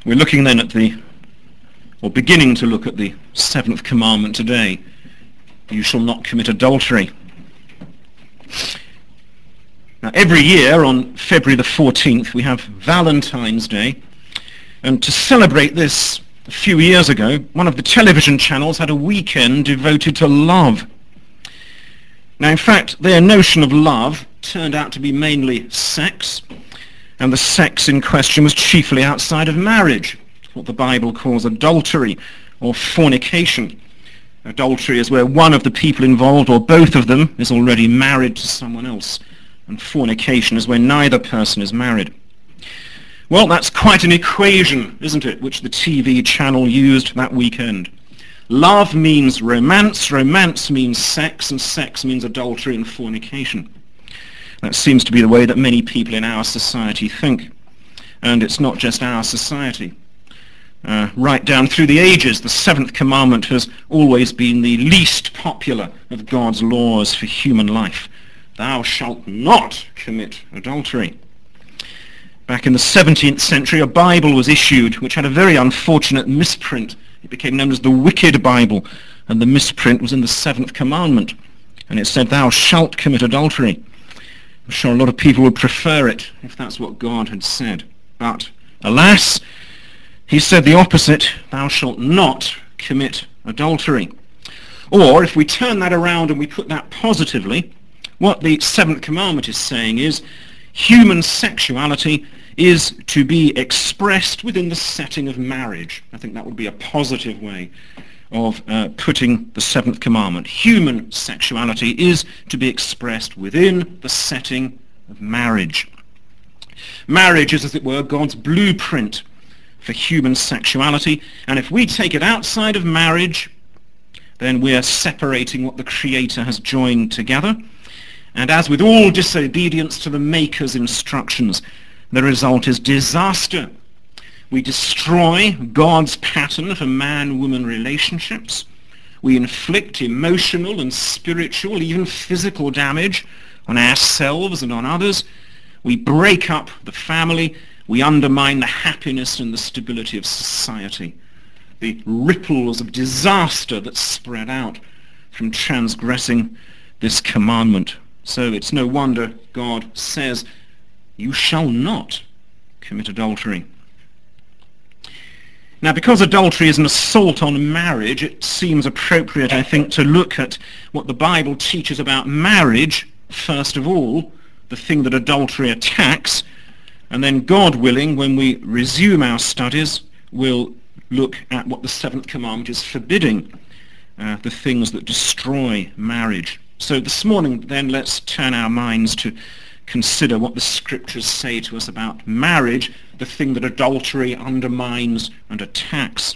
We're looking then at beginning to look at the seventh commandment today. You shall not commit adultery. Now, every year on February the 14th, we have Valentine's Day. And to celebrate this, a few years ago, one of the television channels had a weekend devoted to love. Now, in fact, their notion of love turned out to be mainly sex, and the sex in question was chiefly outside of marriage, what the Bible calls adultery or fornication. Adultery is where one of the people involved, or both of them, is already married to someone else, and fornication is where neither person is married. Well, that's quite an equation, isn't it, which the TV channel used that weekend. Love means romance, romance means sex, and sex means adultery and fornication. That seems to be the way that many people in our society think. And it's not just our society. Right down through the ages, the seventh commandment has always been the least popular of God's laws for human life. Thou shalt not commit adultery. Back in the 17th century, a Bible was issued which had a very unfortunate misprint. It became known as the Wicked Bible, and the misprint was in the seventh commandment. And it said, thou shalt commit adultery. I'm sure a lot of people would prefer it if that's what God had said. But, alas, he said the opposite, thou shalt not commit adultery. Or, if we turn that around and we put that positively, what the seventh commandment is saying is, human sexuality is to be expressed within the setting of marriage. I think that would be a positive way of putting the seventh commandment. Human sexuality is to be expressed within the setting of marriage. Marriage is, as it were, God's blueprint for human sexuality, and if we take it outside of marriage, then we are separating what the Creator has joined together. And as with all disobedience to the Maker's instructions, the result is disaster. We destroy God's pattern for man-woman relationships. We inflict emotional and spiritual, even physical damage on ourselves and on others. We break up the family. We undermine the happiness and the stability of society. The ripples of disaster that spread out from transgressing this commandment. So it's no wonder God says, you shall not commit adultery. Now, because adultery is an assault on marriage, it seems appropriate, I think, to look at what the Bible teaches about marriage, first of all, the thing that adultery attacks, and then, God willing, when we resume our studies, we'll look at what the seventh commandment is forbidding, the things that destroy marriage. So this morning, then, let's turn our minds to consider what the Scriptures say to us about marriage, the thing that adultery undermines and attacks.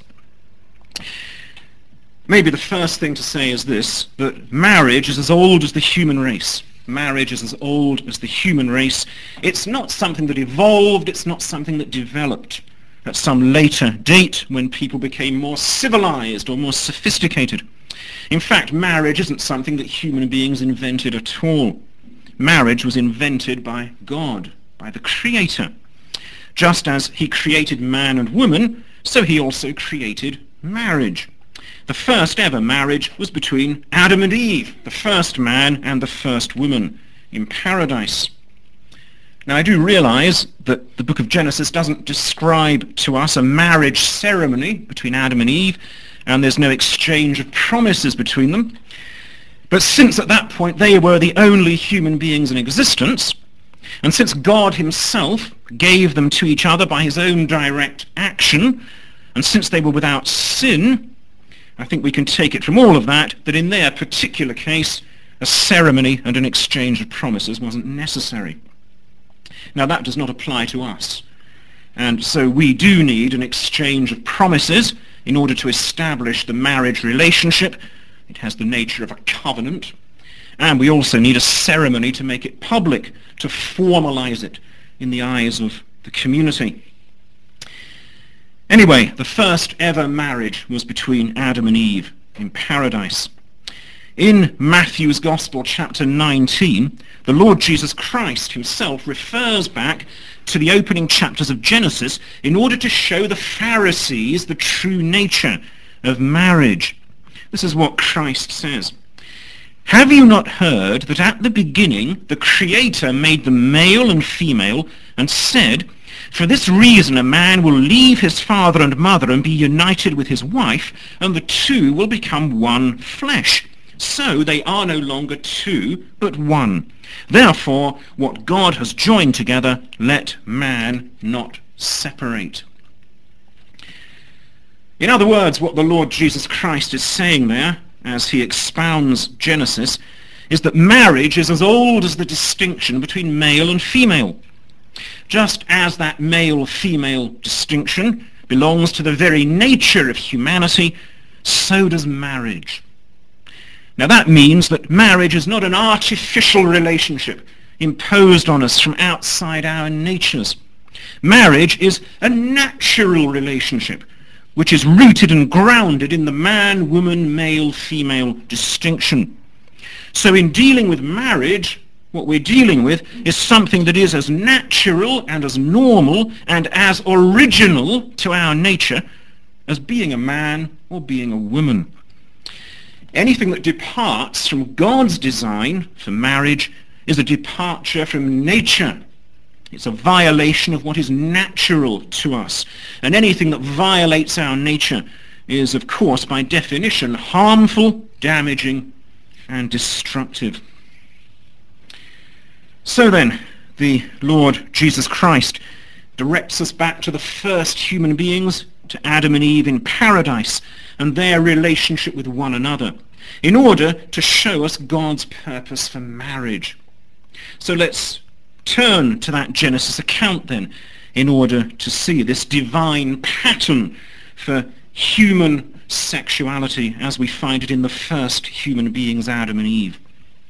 Maybe the first thing to say is this, that marriage is as old as the human race. Marriage is as old as the human race. It's not something that evolved, it's not something that developed at some later date when people became more civilized or more sophisticated. In fact, marriage isn't something that human beings invented at all. Marriage was invented by God, by the Creator. Just as he created man and woman, so he also created marriage. The first ever marriage was between Adam and Eve, the first man and the first woman in paradise. Now, I do realize that the book of Genesis doesn't describe to us a marriage ceremony between Adam and Eve, and there's no exchange of promises between them. But since at that point they were the only human beings in existence, and since God himself gave them to each other by his own direct action, and since they were without sin, I think we can take it from all of that in their particular case, a ceremony and an exchange of promises wasn't necessary. Now, that does not apply to us. And so we do need an exchange of promises in order to establish the marriage relationship. It has the nature of a covenant. And we also need a ceremony to make it public, to formalize it in the eyes of the community. Anyway, the first ever marriage was between Adam and Eve in paradise. In Matthew's Gospel, chapter 19, the Lord Jesus Christ himself refers back to the opening chapters of Genesis in order to show the Pharisees the true nature of marriage. This is what Christ says. Have you not heard that at the beginning the Creator made them male and female and said, for this reason a man will leave his father and mother and be united with his wife, and the two will become one flesh. So they are no longer two, but one. Therefore, what God has joined together, let man not separate. In other words, what the Lord Jesus Christ is saying there, as he expounds Genesis, is that marriage is as old as the distinction between male and female. Just as that male-female distinction belongs to the very nature of humanity, so does marriage. Now that means that marriage is not an artificial relationship imposed on us from outside our natures. Marriage is a natural relationship which is rooted and grounded in the man, woman, male, female distinction. So in dealing with marriage, what we're dealing with is something that is as natural and as normal and as original to our nature as being a man or being a woman. Anything that departs from God's design for marriage is a departure from nature. It's a violation of what is natural to us. And anything that violates our nature is, of course, by definition, harmful, damaging, and destructive. So then, the Lord Jesus Christ directs us back to the first human beings, to Adam and Eve in paradise, and their relationship with one another, in order to show us God's purpose for marriage. So let's turn to that Genesis account then, in order to see this divine pattern for human sexuality as we find it in the first human beings, Adam and Eve.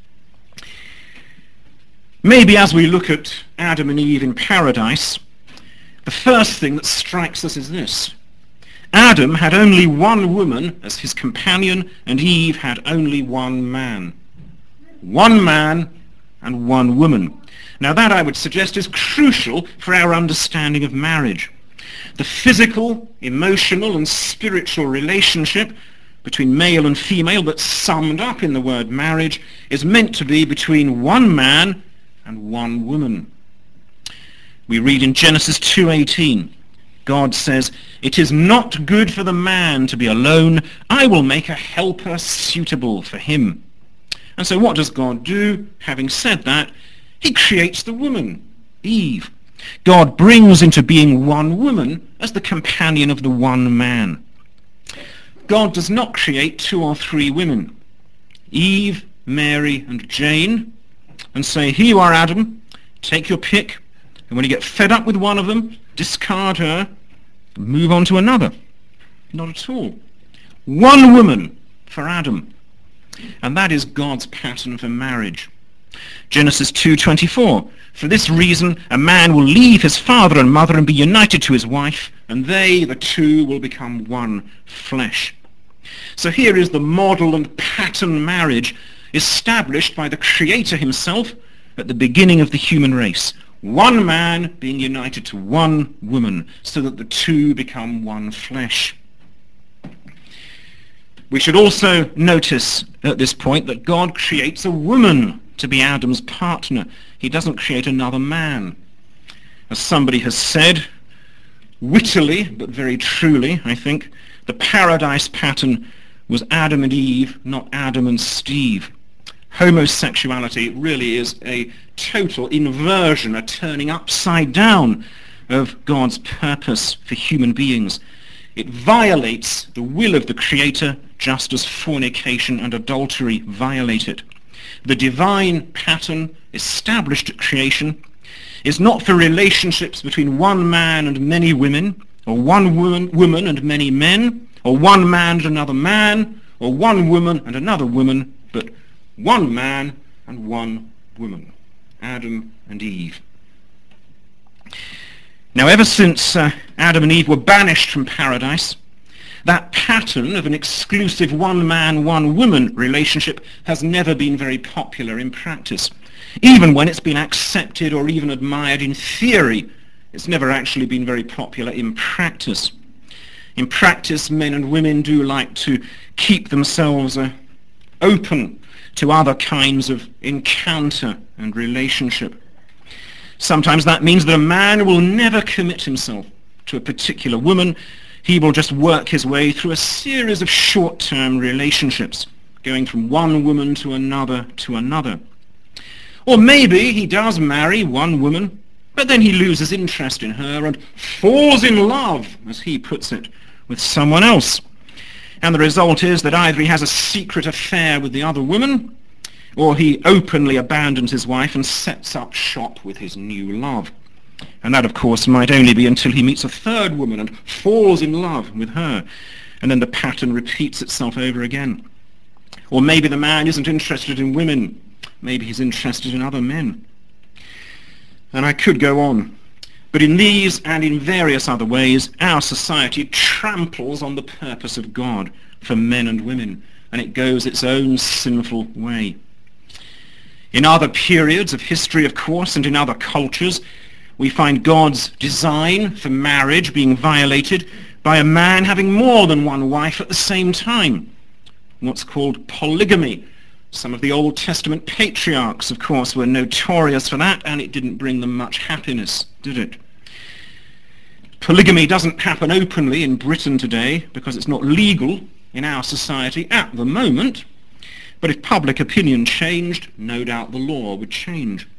Maybe as we look at Adam and Eve in paradise, the first thing that strikes us is this. Adam had only one woman as his companion, and Eve had only one man. One man and one woman. Now that, I would suggest, is crucial for our understanding of marriage. The physical, emotional, and spiritual relationship between male and female that's summed up in the word marriage is meant to be between one man and one woman. We read in Genesis 2:18, God says, "It is not good for the man to be alone. I will make a helper suitable for him." And so what does God do? Having said that, he creates the woman, Eve. God brings into being one woman as the companion of the one man. God does not create two or three women, Eve, Mary, and Jane, and say, "Here you are, Adam, take your pick, and when you get fed up with one of them, discard her, and move on to another." Not at all. One woman for Adam. And that is God's pattern for marriage. Genesis 2:24, "For this reason a man will leave his father and mother and be united to his wife, and they, the two, will become one flesh." So here is the model and pattern marriage established by the Creator himself at the beginning of the human race. One man being united to one woman, so that the two become one flesh. We should also notice at this point that God creates a woman to be Adam's partner. He doesn't create another man. As somebody has said, wittily, but very truly, I think, the paradise pattern was Adam and Eve, not Adam and Steve. Homosexuality really is a total inversion, a turning upside down of God's purpose for human beings. It violates the will of the Creator, just as fornication and adultery violate it. The divine pattern established at creation is not for relationships between one man and many women, or one woman and many men, or one man and another man, or one woman and another woman, but one man and one woman, Adam and Eve. Now, ever since Adam and Eve were banished from paradise, That pattern of an exclusive one-man, one-woman relationship has never been very popular in practice. Even when it's been accepted or even admired in theory, it's never actually been very popular in practice. In practice, men and women do like to keep themselves open to other kinds of encounter and relationship. Sometimes that means that a man will never commit himself to a particular woman. He will just work his way through a series of short-term relationships, going from one woman to another to another. Or maybe he does marry one woman, but then he loses interest in her and falls in love, as he puts it, with someone else. And the result is that either he has a secret affair with the other woman, or he openly abandons his wife and sets up shop with his new love. And that, of course, might only be until he meets a third woman and falls in love with her. And then the pattern repeats itself over again. Or maybe the man isn't interested in women. Maybe he's interested in other men. And I could go on. But in these and in various other ways, our society tramples on the purpose of God for men and women, and it goes its own sinful way. In other periods of history, of course, and in other cultures, we find God's design for marriage being violated by a man having more than one wife at the same time. What's called polygamy. Some of the Old Testament patriarchs, of course, were notorious for that, and it didn't bring them much happiness, did it? Polygamy doesn't happen openly in Britain today because it's not legal in our society at the moment. But if public opinion changed, no doubt the law would change.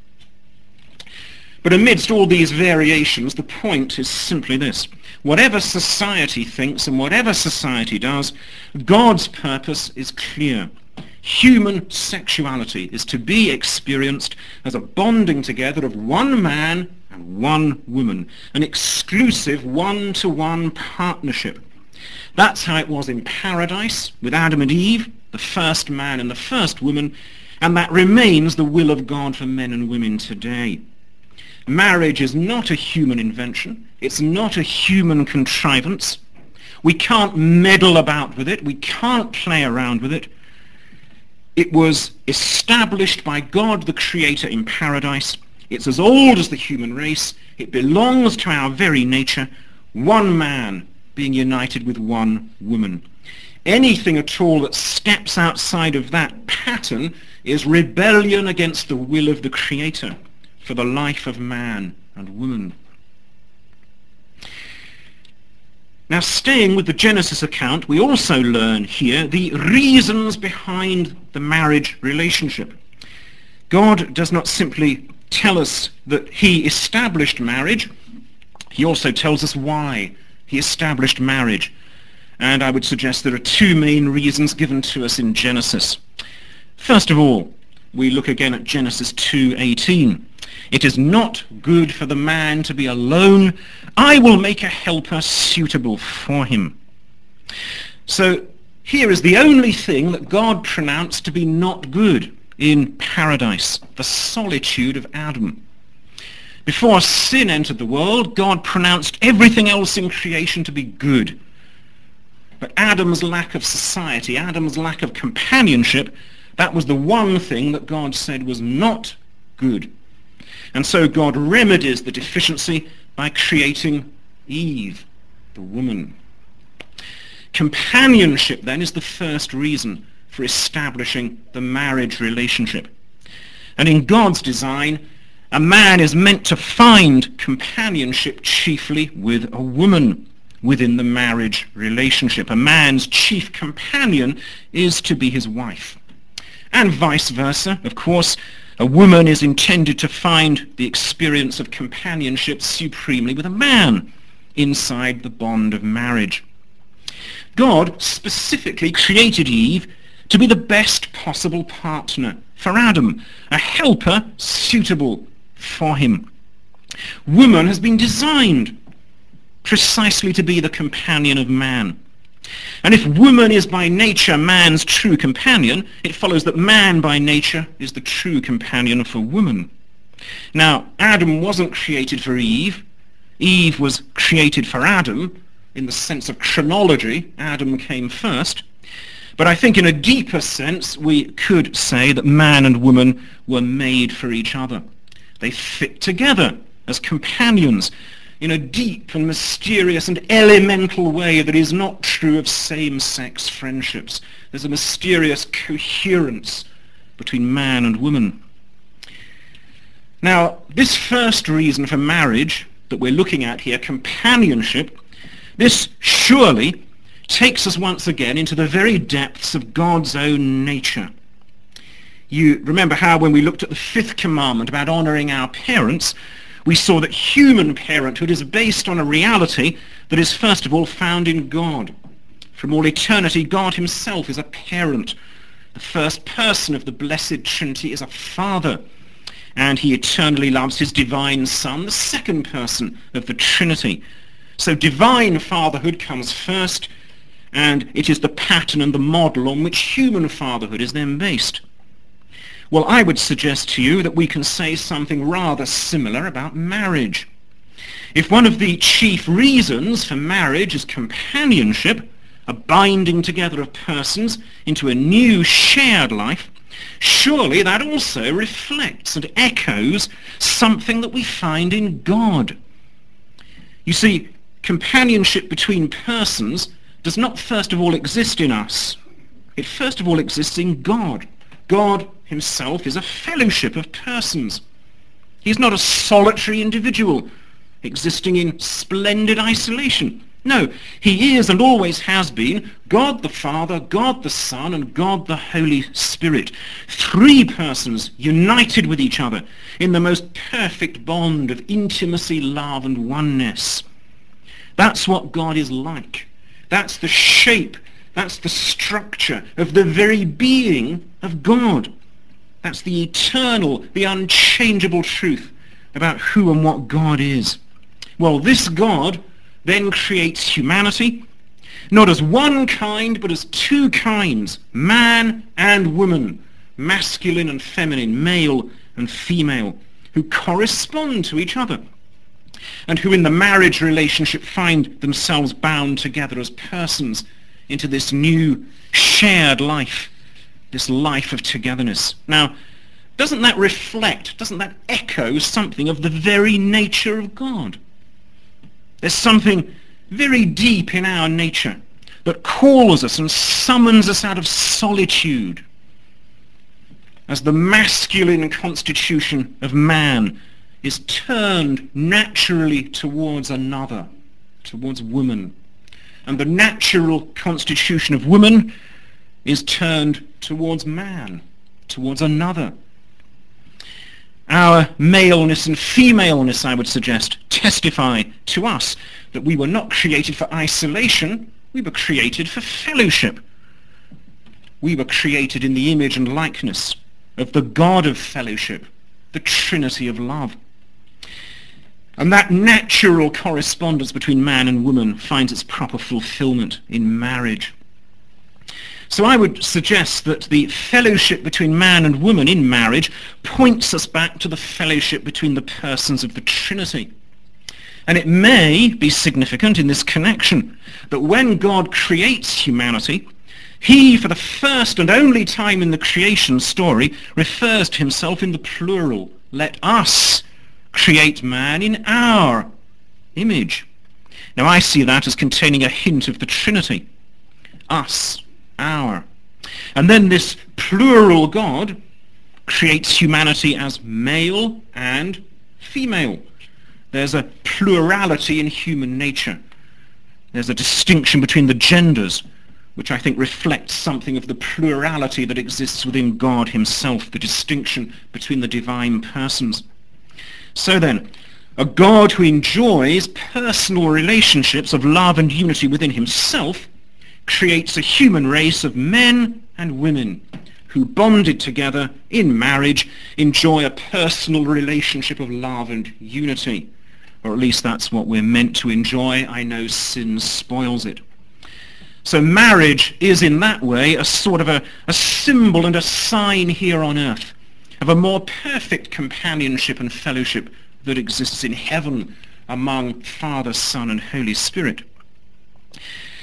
But amidst all these variations, the point is simply this. Whatever society thinks and whatever society does, God's purpose is clear. Human sexuality is to be experienced as a bonding together of one man and one woman, an exclusive one-to-one partnership. That's how it was in paradise with Adam and Eve, the first man and the first woman, and that remains the will of God for men and women today. Marriage is not a human invention. It's not a human contrivance. We can't meddle about with it. We can't play around with it. It was established by God the Creator in paradise. It's as old as the human race. It belongs to our very nature. One man being united with one woman. Anything at all that steps outside of that pattern is rebellion against the will of the Creator for the life of man and woman. Now, staying with the Genesis account, we also learn here the reasons behind the marriage relationship. God does not simply tell us that he established marriage, he also tells us why he established marriage. And I would suggest there are two main reasons given to us in Genesis. First of all, we look again at Genesis 2:18. It is not good for the man to be alone. I will make a helper suitable for him. So here is the only thing that God pronounced to be not good in paradise, the solitude of Adam. Before sin entered the world, God pronounced everything else in creation to be good. But Adam's lack of society, Adam's lack of companionship, that was the one thing that God said was not good. And so God remedies the deficiency by creating Eve, the woman. Companionship, then, is the first reason for establishing the marriage relationship. And in God's design, a man is meant to find companionship chiefly with a woman within the marriage relationship. A man's chief companion is to be his wife. And vice versa, of course, a woman is intended to find the experience of companionship supremely with a man inside the bond of marriage. God specifically created Eve to be the best possible partner for Adam, a helper suitable for him. Woman has been designed precisely to be the companion of man. And if woman is by nature man's true companion, it follows that man by nature is the true companion for woman. Now, Adam wasn't created for Eve. Eve was created for Adam. in the sense of chronology, Adam came first. But I think in a deeper sense, we could say that man and woman were made for each other. They fit together as companions in a deep and mysterious and elemental way that is not true of same-sex friendships. There's a mysterious coherence between man and woman. Now, this first reason for marriage that we're looking at here, companionship, this surely takes us once again into the very depths of God's own nature. You remember how when we looked at the fifth commandment about honoring our parents, we saw that human parenthood is based on a reality that is first of all found in God. From all eternity, God himself is a parent. The first person of the blessed Trinity is a father, and he eternally loves his divine Son, the second person of the Trinity. So divine fatherhood comes first, and it is the pattern and the model on which human fatherhood is then based. Well, I would suggest to you that we can say something rather similar about marriage. If one of the chief reasons for marriage is companionship, a binding together of persons into a new shared life, surely that also reflects and echoes something that we find in God. You see, companionship between persons does not first of all exist in us. It first of all exists in God. God himself is a fellowship of persons. He's not a solitary individual existing in splendid isolation. No, he is and always has been God the Father, God the Son, and God the Holy Spirit. Three persons united with each other in the most perfect bond of intimacy, love, and oneness. That's what God is like. That's the shape, that's the structure of the very being of God. That's the eternal, the unchangeable truth about who and what God is. Well, this God then creates humanity, not as one kind, but as two kinds, man and woman, masculine and feminine, male and female, who correspond to each other, and who in the marriage relationship find themselves bound together as persons into this new shared life, this life of togetherness. Now, doesn't that reflect, doesn't that echo something of the very nature of God? There's something very deep in our nature that calls us and summons us out of solitude as the masculine constitution of man is turned naturally towards another, towards woman. And the natural constitution of woman is turned towards man, towards another. Our maleness and femaleness, I would suggest, testify to us that we were not created for isolation, we were created for fellowship. We were created in the image and likeness of the God of fellowship, the Trinity of love. And that natural correspondence between man and woman finds its proper fulfillment in marriage. So I would suggest that the fellowship between man and woman in marriage points us back to the fellowship between the persons of the Trinity. And it may be significant in this connection that when God creates humanity, he, for the first and only time in the creation story, refers to himself in the plural. Let us create man in our image. Now I see that as containing a hint of the Trinity. Us, our. And then this plural God creates humanity as male and female. There's a plurality in human nature. There's a distinction between the genders, which I think reflects something of the plurality that exists within God himself, the distinction between the divine persons. So then, a God who enjoys personal relationships of love and unity within himself creates a human race of men and women who, bonded together in marriage, enjoy a personal relationship of love and unity. Or at least that's what we're meant to enjoy. I know sin spoils it. So marriage is in that way a sort of a symbol and a sign here on earth of a more perfect companionship and fellowship that exists in heaven among Father, Son, and Holy Spirit.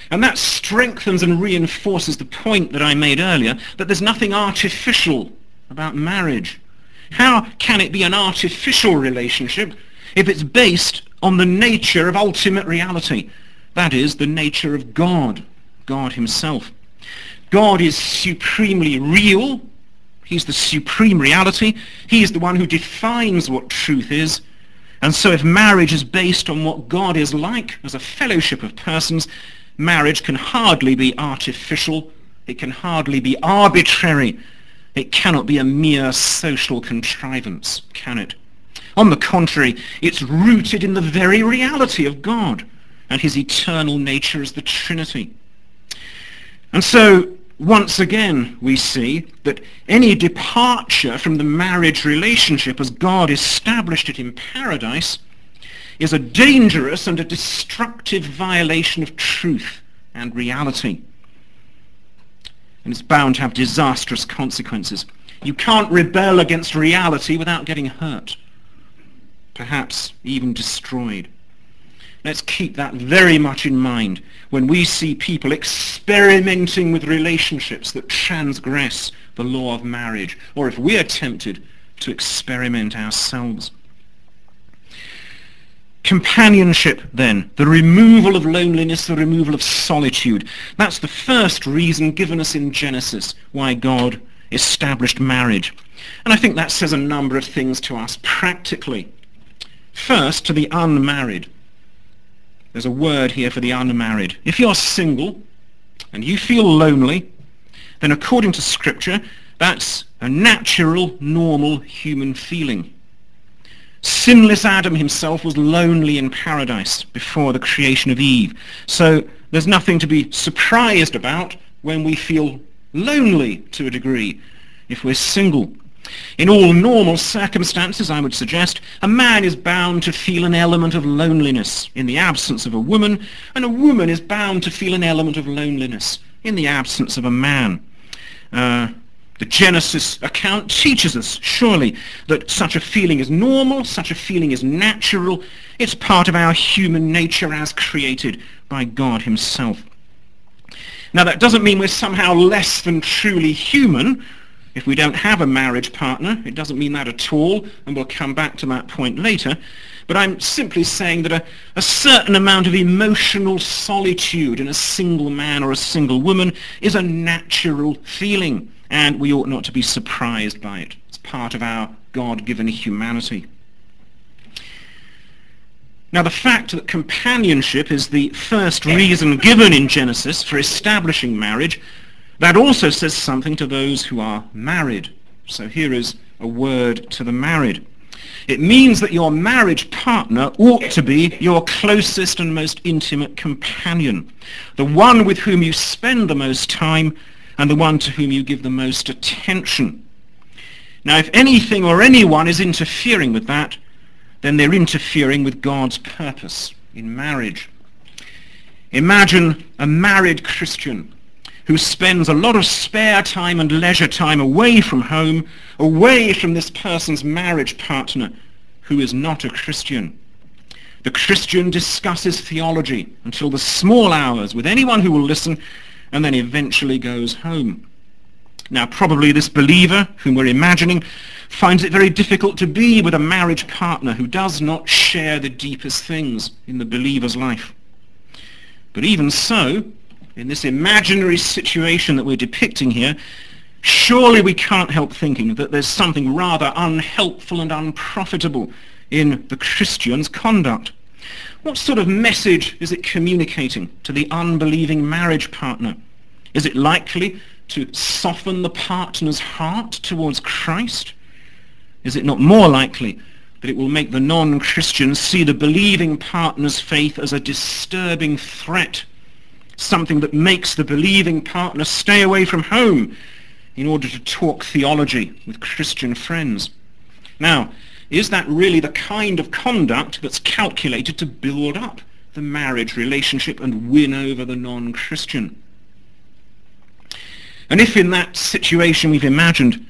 And that strengthens and reinforces the point that I made earlier, that there's nothing artificial about marriage. How can it be an artificial relationship if it's based on the nature of ultimate reality? That is, the nature of God, God himself. God is supremely real. He's the supreme reality. He is the one who defines what truth is. And so if marriage is based on what God is like as a fellowship of persons, marriage can hardly be artificial. It can hardly be arbitrary. It cannot be a mere social contrivance, can it? On the contrary, it's rooted in the very reality of God and his eternal nature as the Trinity. And so, once again, we see that any departure from the marriage relationship as God established it in paradise is a dangerous and a destructive violation of truth and reality. And it's bound to have disastrous consequences. You can't rebel against reality without getting hurt, perhaps even destroyed. Let's keep that very much in mind when we see people experimenting with relationships that transgress the law of marriage, or if we are tempted to experiment ourselves. Companionship, then, the removal of loneliness, the removal of solitude. That's the first reason given us in Genesis why God established marriage. And I think that says a number of things to us practically. First, to the unmarried. There's a word here for the unmarried. If you're single and you feel lonely, then according to Scripture, that's a natural, normal human feeling. Sinless Adam himself was lonely in paradise before the creation of Eve. So there's nothing to be surprised about when we feel lonely to a degree if we're single. In all normal circumstances, I would suggest, a man is bound to feel an element of loneliness in the absence of a woman, and a woman is bound to feel an element of loneliness in the absence of a man. The Genesis account teaches us, surely, that such a feeling is normal, such a feeling is natural. It's part of our human nature as created by God himself. Now, that doesn't mean we're somehow less than truly human if we don't have a marriage partner. It doesn't mean that at all, and we'll come back to that point later. But I'm simply saying that a certain amount of emotional solitude in a single man or a single woman is a natural feeling, and we ought not to be surprised by it. It's part of our God-given humanity. Now, the fact that companionship is the first reason given in Genesis for establishing marriage, that also says something to those who are married. So here is a word to the married. It means that your marriage partner ought to be your closest and most intimate companion, the one with whom you spend the most time and the one to whom you give the most attention. Now, if anything or anyone is interfering with that, then they're interfering with God's purpose in marriage. Imagine a married Christian who spends a lot of spare time and leisure time away from home, away from this person's marriage partner who is not a Christian. The Christian discusses theology until the small hours with anyone who will listen, and then eventually goes home. Now, probably this believer, whom we're imagining, finds it very difficult to be with a marriage partner who does not share the deepest things in the believer's life. But even so, in this imaginary situation that we're depicting here, surely we can't help thinking that there's something rather unhelpful and unprofitable in the Christian's conduct. What sort of message is it communicating to the unbelieving marriage partner? Is it likely to soften the partner's heart towards Christ? Is it not more likely that it will make the non-Christian see the believing partner's faith as a disturbing threat, something that makes the believing partner stay away from home in order to talk theology with Christian friends? Now, is that really the kind of conduct that's calculated to build up the marriage relationship and win over the non-Christian? And if in that situation we've imagined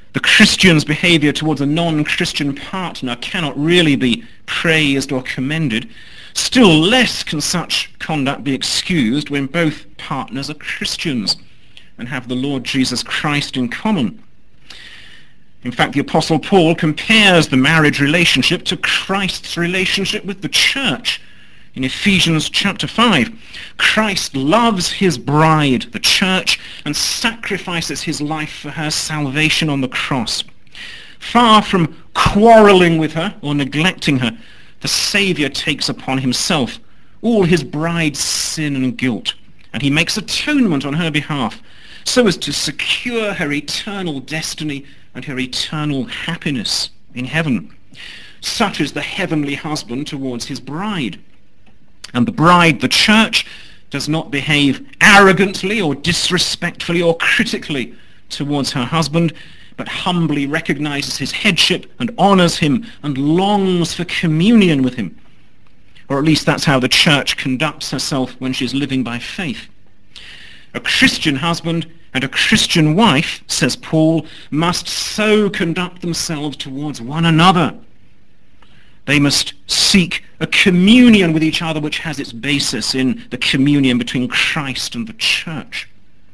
the Christian's behavior towards a non-Christian partner cannot really be praised or commended, still less can such conduct be excused when both partners are Christians and have the Lord Jesus Christ in common. In fact, the Apostle Paul compares the marriage relationship to Christ's relationship with the church. In Ephesians chapter 5, Christ loves his bride, the church, and sacrifices his life for her salvation on the cross. Far from quarreling with her or neglecting her, the Saviour takes upon himself all his bride's sin and guilt, and he makes atonement on her behalf so as to secure her eternal destiny and her eternal happiness in heaven. Such is the heavenly husband towards his bride. And the bride, the church, does not behave arrogantly or disrespectfully or critically towards her husband, but humbly recognizes his headship and honors him and longs for communion with him. Or at least that's how the church conducts herself when she's living by faith. A Christian husband and a Christian wife, says Paul, must so conduct themselves towards one another. They must seek a communion with each other which has its basis in the communion between Christ and the church.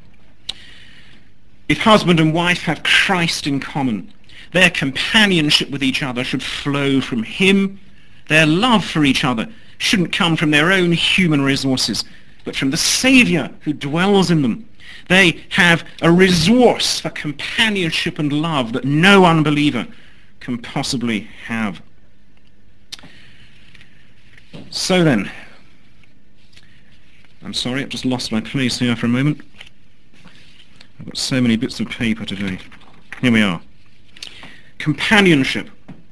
If husband and wife have Christ in common, their companionship with each other should flow from him. Their love for each other shouldn't come from their own human resources, but from the Saviour who dwells in them. They have a resource for companionship and love that no unbeliever can possibly have. So then, I'm sorry, I've just lost my place here for a moment. I've got so many bits of paper today. Here we are. Companionship.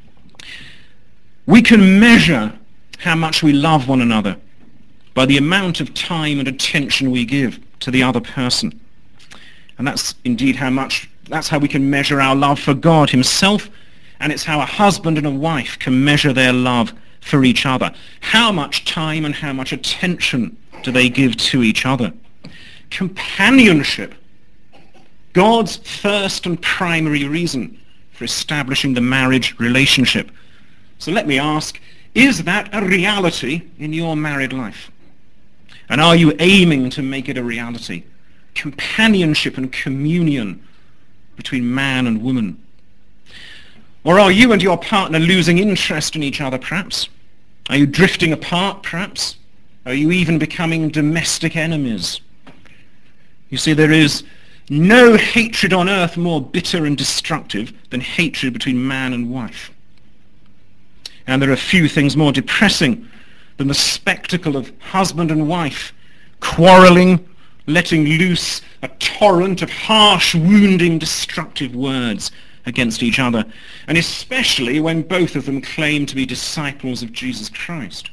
We can measure how much we love one another by the amount of time and attention we give to the other person. And that's indeed that's how we can measure our love for God himself, and it's how a husband and a wife can measure their love for each other. How much time and how much attention do they give to each other? Companionship, God's first and primary reason for establishing the marriage relationship. So let me ask, is that a reality in your married life? And are you aiming to make it a reality? Companionship and communion between man and woman. Or are you and your partner losing interest in each other, perhaps? Are you drifting apart, perhaps? Are you even becoming domestic enemies? You see, there is no hatred on earth more bitter and destructive than hatred between man and wife. And there are few things more depressing than the spectacle of husband and wife quarreling, letting loose a torrent of harsh, wounding, destructive words against each other, and especially when both of them claim to be disciples of Jesus Christ.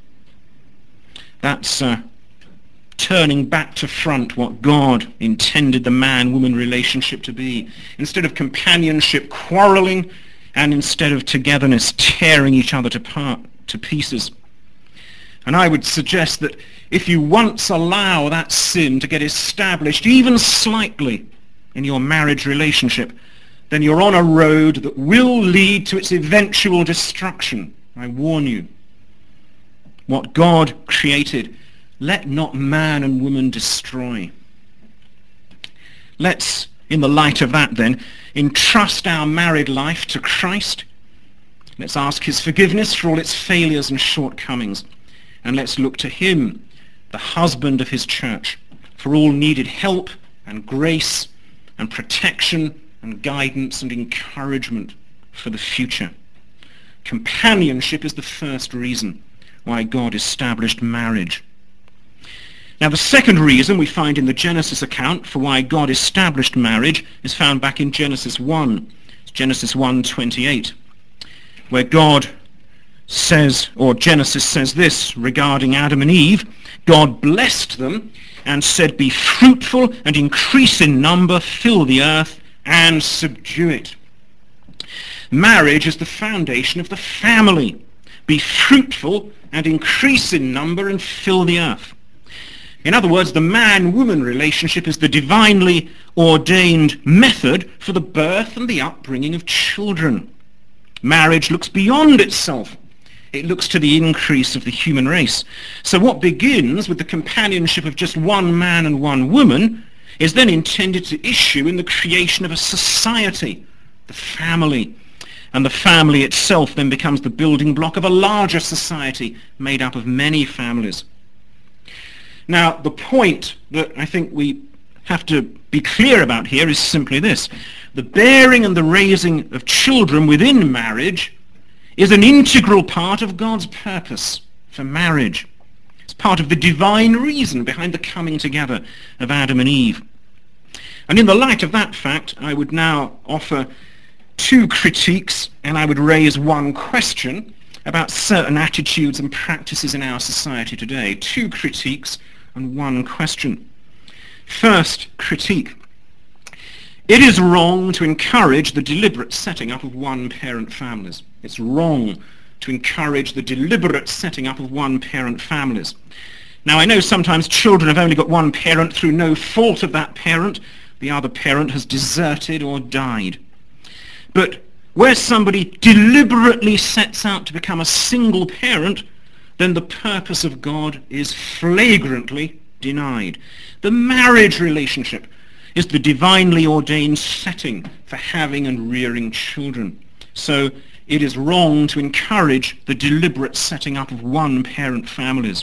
That's turning back to front what God intended the man-woman relationship to be. Instead of companionship, quarreling, and instead of togetherness, tearing each other to pieces. And I would suggest that if you once allow that sin to get established even slightly in your marriage relationship, then you're on a road that will lead to its eventual destruction. I warn you. What God created, let not man and woman destroy. Let's, in the light of that then, entrust our married life to Christ. Let's ask his forgiveness for all its failures and shortcomings. And let's look to him, the husband of his church, for all needed help and grace and protection and guidance and encouragement for the future. Companionship is the first reason why God established marriage. Now, the second reason we find in the Genesis account for why God established marriage is found back in Genesis 1. It's Genesis 1:28, where God says, or Genesis says this regarding Adam and Eve: God blessed them and said, "Be fruitful and increase in number, fill the earth and subdue it." Marriage is the foundation of the family. Be fruitful and increase in number and fill the earth. In other words, the man-woman relationship is the divinely ordained method for the birth and the upbringing of children. Marriage looks beyond itself. It looks to the increase of the human race. So what begins with the companionship of just one man and one woman is then intended to issue in the creation of a society, the family. And the family itself then becomes the building block of a larger society made up of many families. Now, the point that I think we have to be clear about here is simply this. The bearing and the raising of children within marriage is an integral part of God's purpose for marriage. It's part of the divine reason behind the coming together of Adam and Eve. And in the light of that fact, I would now offer two critiques, and I would raise one question about certain attitudes and practices in our society today. Two critiques and one question. First critique. It is wrong to encourage the deliberate setting up of one-parent families. It's wrong to encourage the deliberate setting up of one-parent families. Now, I know sometimes children have only got one parent through no fault of that parent. The other parent has deserted or died. But where somebody deliberately sets out to become a single parent, then the purpose of God is flagrantly denied. The marriage relationship is the divinely ordained setting for having and rearing children. So it is wrong to encourage the deliberate setting up of one-parent families.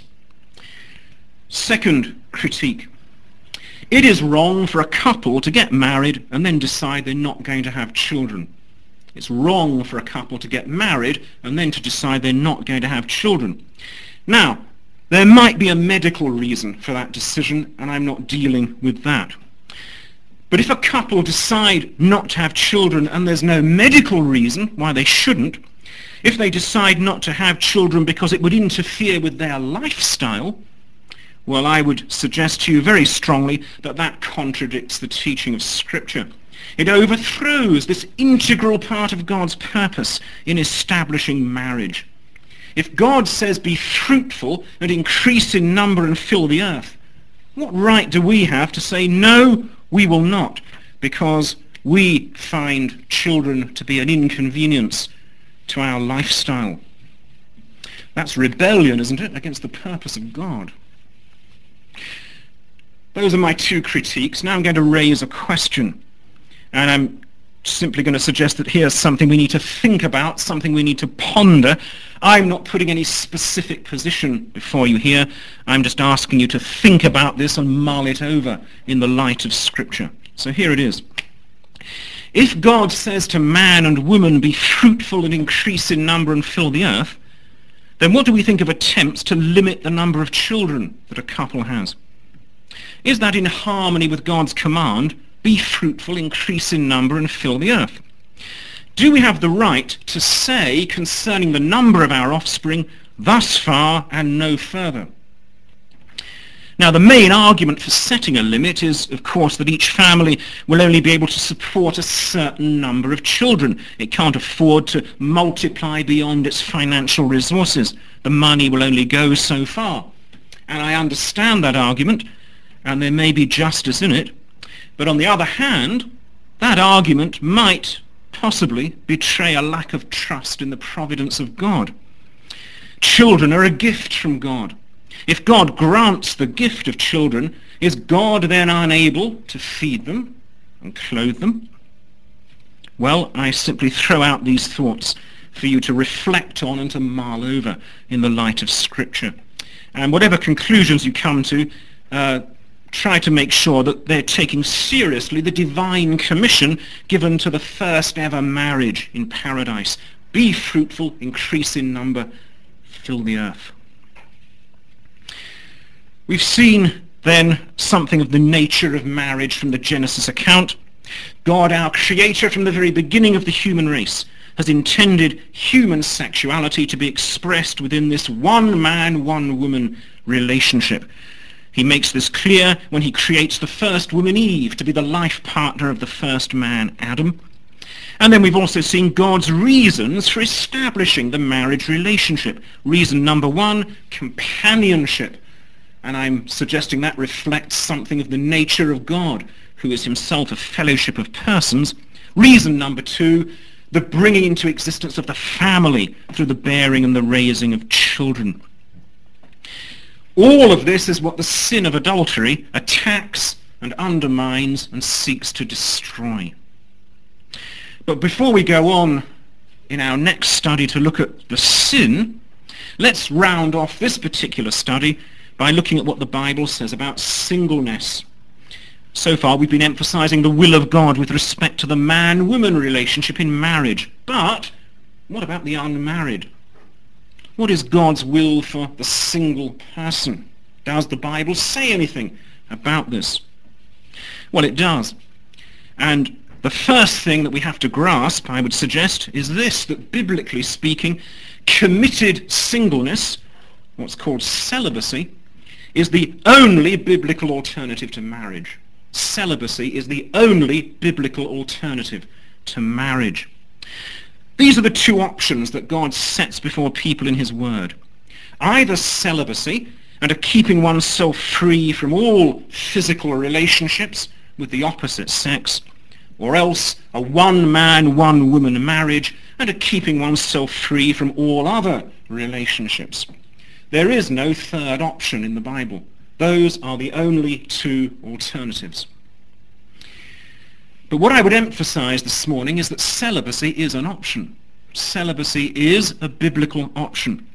Second critique. It is wrong for a couple to get married and then decide they're not going to have children. It's wrong for a couple to get married and then to decide they're not going to have children. Now, there might be a medical reason for that decision, and I'm not dealing with that. But if a couple decide not to have children and there's no medical reason why they shouldn't, if they decide not to have children because it would interfere with their lifestyle, well, I would suggest to you very strongly that that contradicts the teaching of Scripture. It overthrows this integral part of God's purpose in establishing marriage. If God says, be fruitful and increase in number and fill the earth, what right do we have to say, no, we will not, because we find children to be an inconvenience to our lifestyle? That's rebellion, isn't it, against the purpose of God? Those are my two critiques. Now I'm going to raise a question. And I'm simply going to suggest that here's something we need to think about, something we need to ponder. I'm not putting any specific position before you here. I'm just asking you to think about this and mull it over in the light of Scripture. So here it is. If God says to man and woman, be fruitful and increase in number and fill the earth, then what do we think of attempts to limit the number of children that a couple has? Is that in harmony with God's command, be fruitful, increase in number, and fill the earth? Do we have the right to say concerning the number of our offspring, thus far and no further? Now, the main argument for setting a limit is, of course, that each family will only be able to support a certain number of children. It can't afford to multiply beyond its financial resources. The money will only go so far. And I understand that argument, and there may be justice in it. But on the other hand, that argument might possibly betray a lack of trust in the providence of God. Children are a gift from God. If God grants the gift of children, is God then unable to feed them and clothe them? Well, I simply throw out these thoughts for you to reflect on and to mull over in the light of Scripture. And whatever conclusions you come to, try to make sure that they're taking seriously the divine commission given to the first ever marriage in paradise. Be fruitful, increase in number, fill the earth. We've seen then something of the nature of marriage from the Genesis account. God, our creator, from the very beginning of the human race, has intended human sexuality to be expressed within this one man, one woman relationship. He makes this clear when he creates the first woman, Eve, to be the life partner of the first man, Adam. And then we've also seen God's reasons for establishing the marriage relationship. Reason number one, companionship. and I'm suggesting that reflects something of the nature of God, who is himself a fellowship of persons. Reason number 2, the bringing into existence of the family through the bearing and the raising of children. All of this is what the sin of adultery attacks and undermines and seeks to destroy. But before we go on in our next study to look at the sin, let's round off this particular study by looking at what the Bible says about singleness. So far we've been emphasizing the will of God with respect to the man-woman relationship in marriage. But what about the unmarried? What is God's will for the single person? Does the Bible say anything about this? Well, it does. And the first thing that we have to grasp, I would suggest, is this, that biblically speaking, committed singleness, what's called celibacy, is the only biblical alternative to marriage. Celibacy is the only biblical alternative to marriage. These are the two options that God sets before people in his word. Either celibacy and a keeping oneself free from all physical relationships with the opposite sex, or else a one-man, one-woman marriage and a keeping oneself free from all other relationships. There is no third option in the Bible. Those are the only two alternatives. But what I would emphasize this morning is that celibacy is an option. Celibacy is a biblical option.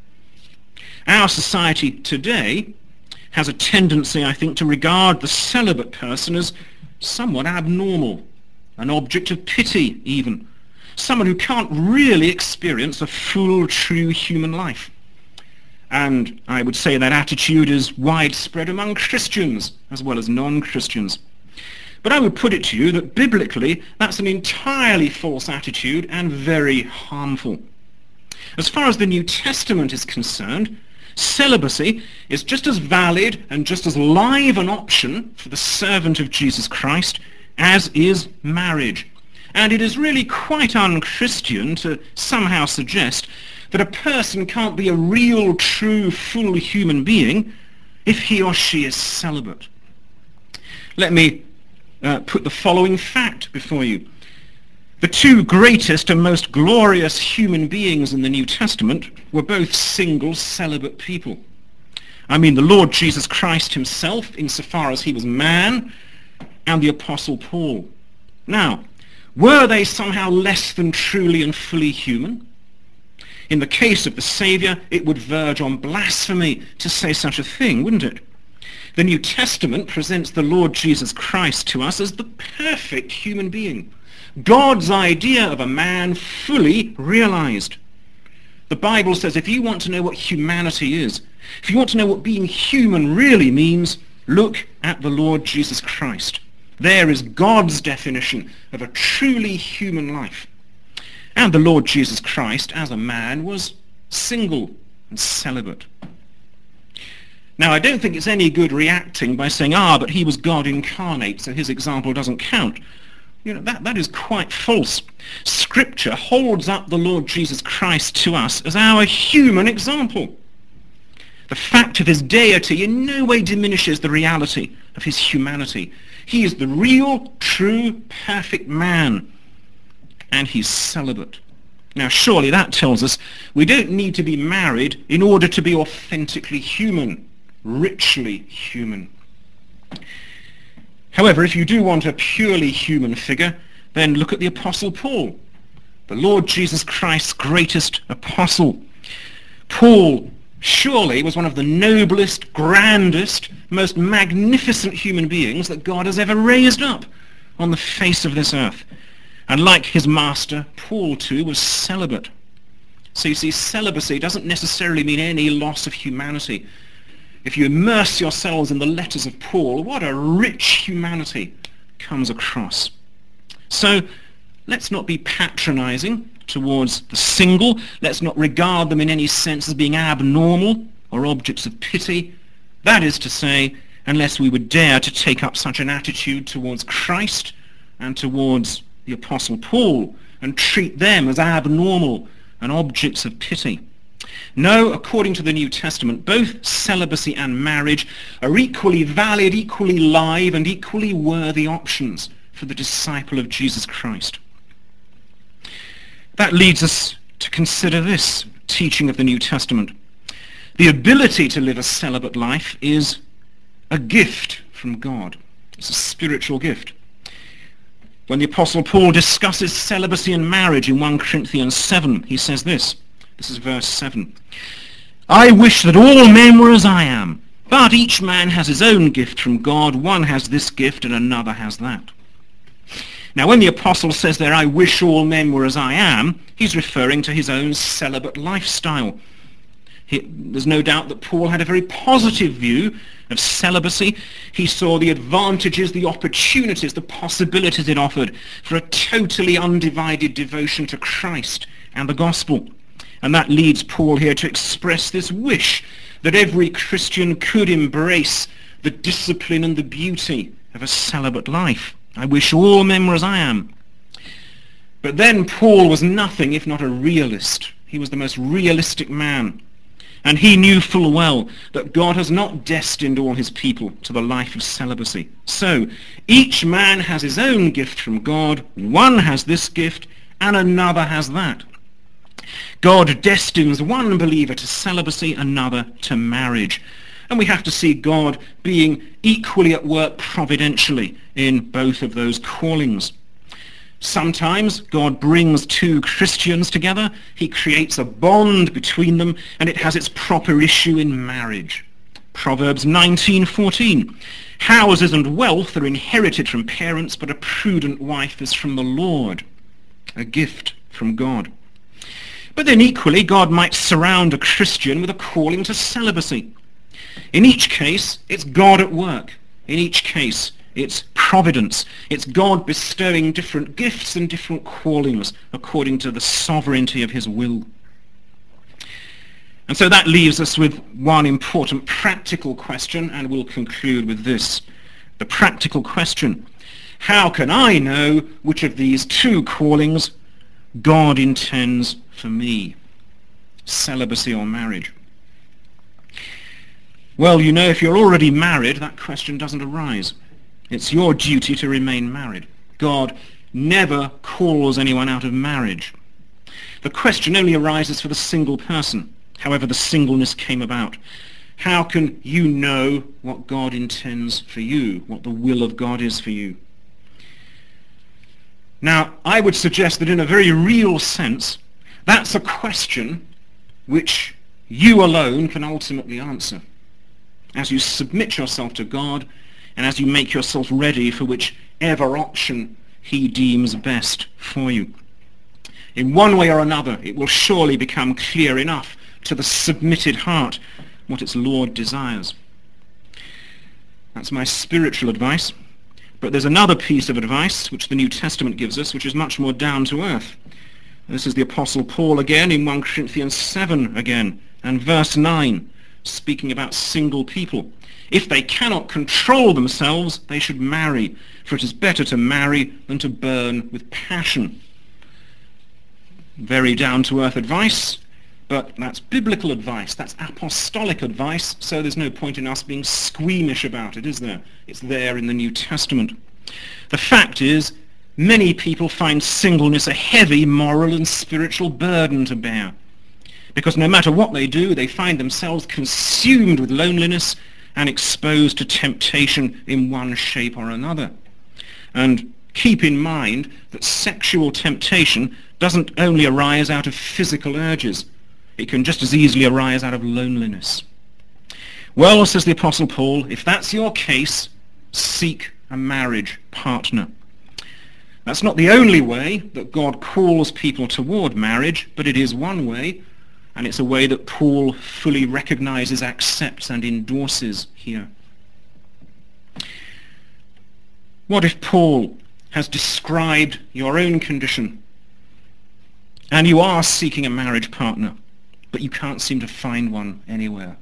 Our society today has a tendency, I think, to regard the celibate person as somewhat abnormal, an object of pity even, someone who can't really experience a full, true human life. And I would say that attitude is widespread among Christians as well as non-Christians. But I would put it to you that biblically that's an entirely false attitude and very harmful. As far as the New Testament is concerned, celibacy is just as valid and just as live an option for the servant of Jesus Christ as is marriage. And it is really quite un-Christian to somehow suggest that a person can't be a real, true, full human being if he or she is celibate. Let me put the following fact before you. The two greatest and most glorious human beings in the New Testament were both single, celibate people. I mean the Lord Jesus Christ himself, insofar as he was man, and the Apostle Paul. Now, were they somehow less than truly and fully human? In the case of the Saviour, it would verge on blasphemy to say such a thing, wouldn't it? The New Testament presents the Lord Jesus Christ to us as the perfect human being, God's idea of a man fully realized. The Bible says if you want to know what humanity is, if you want to know what being human really means, look at the Lord Jesus Christ. There is God's definition of a truly human life. And the Lord Jesus Christ, as a man, was single and celibate. Now, I don't think it's any good reacting by saying, but he was God incarnate, so his example doesn't count. You know, that is quite false. Scripture holds up the Lord Jesus Christ to us as our human example. The fact of his deity in no way diminishes the reality of his humanity. He is the real, true, perfect man. And he's celibate. Now surely that tells us we don't need to be married in order to be authentically human, richly human. However, if you do want a purely human figure, then look at the Apostle Paul, the Lord Jesus Christ's greatest apostle. Paul surely was one of the noblest, grandest, most magnificent human beings that God has ever raised up on the face of this earth. And like his master, Paul too was celibate. So you see, celibacy doesn't necessarily mean any loss of humanity. If you immerse yourselves in the letters of Paul, what a rich humanity comes across. So let's not be patronizing towards the single. Let's not regard them in any sense as being abnormal or objects of pity. That is to say, unless we would dare to take up such an attitude towards Christ and towards the Apostle Paul and treat them as abnormal and objects of pity. No, according to the New Testament, both celibacy and marriage are equally valid, equally live, and equally worthy options for the disciple of Jesus Christ. That leads us to consider this teaching of the New Testament. The ability to live a celibate life is a gift from God. It's a spiritual gift. When the Apostle Paul discusses celibacy and marriage in 1 Corinthians 7, he says this. This is verse 7. I wish that all men were as I am, but each man has his own gift from God. One has this gift and another has that. Now, when the Apostle says there, I wish all men were as I am, he's referring to his own celibate lifestyle. There's no doubt that Paul had a very positive view of celibacy. He saw the advantages, the opportunities, the possibilities it offered for a totally undivided devotion to Christ and the gospel. And that leads Paul here to express this wish that every Christian could embrace the discipline and the beauty of a celibate life. I wish all men were as I am. But then Paul was nothing if not a realist. He was the most realistic man. And he knew full well that God has not destined all his people to the life of celibacy. So each man has his own gift from God. One has this gift and another has that. God destines one believer to celibacy, another to marriage. And we have to see God being equally at work providentially in both of those callings. Sometimes God brings two Christians together. He creates a bond between them, and it has its proper issue in marriage. Proverbs 19:14. Houses and wealth are inherited from parents, but a prudent wife is from the Lord, a gift from God. But then equally, God might surround a Christian with a calling to celibacy. In each case, it's God at work. In each case, it's providence. It's God bestowing different gifts and different callings according to the sovereignty of his will. And so that leaves us with one important practical question, and we'll conclude with this. The practical question: how can I know which of these two callings God intends for me? Celibacy or marriage? Well, you know, if you're already married, that question doesn't arise. It's your duty to remain married. God never calls anyone out of marriage. The question only arises for the single person, however the singleness came about. How can you know what God intends for you, what the will of God is for you? Now, I would suggest that in a very real sense, that's a question which you alone can ultimately answer, as you submit yourself to God and as you make yourself ready for whichever option he deems best for you. In one way or another, it will surely become clear enough to the submitted heart what its Lord desires. That's my spiritual advice. But there's another piece of advice which the New Testament gives us, which is much more down to earth. This is the Apostle Paul again in 1 Corinthians 7 again, and verse 9, speaking about single people. If they cannot control themselves, they should marry, for it is better to marry than to burn with passion. Very down-to-earth advice, but that's biblical advice, that's apostolic advice, so there's no point in us being squeamish about it, is there? It's there in the New Testament. The fact is, many people find singleness a heavy moral and spiritual burden to bear, because no matter what they do, they find themselves consumed with loneliness and exposed to temptation in one shape or another. And keep in mind that sexual temptation doesn't only arise out of physical urges. It can just as easily arise out of loneliness. Well, says the Apostle Paul, if that's your case, seek a marriage partner. That's not the only way that God calls people toward marriage, but it is one way, and it's a way that Paul fully recognizes, accepts, and endorses here. What if Paul has described your own condition, and you are seeking a marriage partner, but you can't seem to find one anywhere?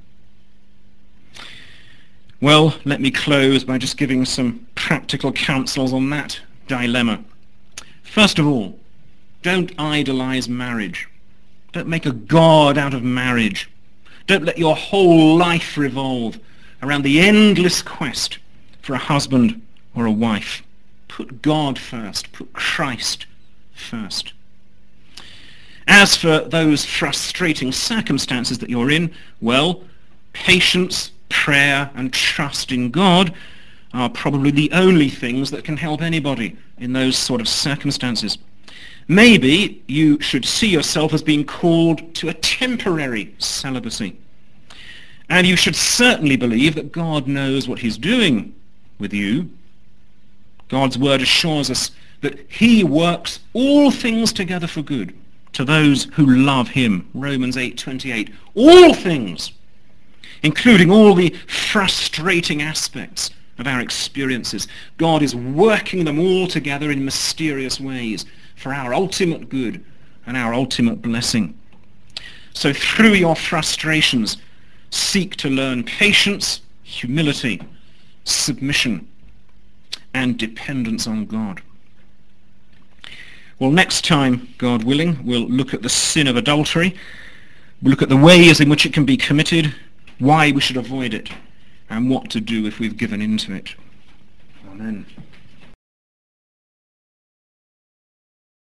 Well, let me close by just giving some practical counsels on that dilemma. First of all, don't idolize marriage. Don't make a god out of marriage. Don't let your whole life revolve around the endless quest for a husband or a wife. Put God first. Put Christ first. As for those frustrating circumstances that you're in, well, patience, prayer, and trust in God are probably the only things that can help anybody in those sort of circumstances. Maybe you should see yourself as being called to a temporary celibacy. And you should certainly believe that God knows what he's doing with you. God's word assures us that he works all things together for good to those who love him. Romans 8:28. All things, including all the frustrating aspects of our experiences. God is working them all together in mysterious ways for our ultimate good and our ultimate blessing. So through your frustrations, seek to learn patience, humility, submission, and dependence on God. Well, next time, God willing, we'll look at the sin of adultery. We'll look at the ways in which it can be committed, why we should avoid it, and what to do if we've given in to it. Amen.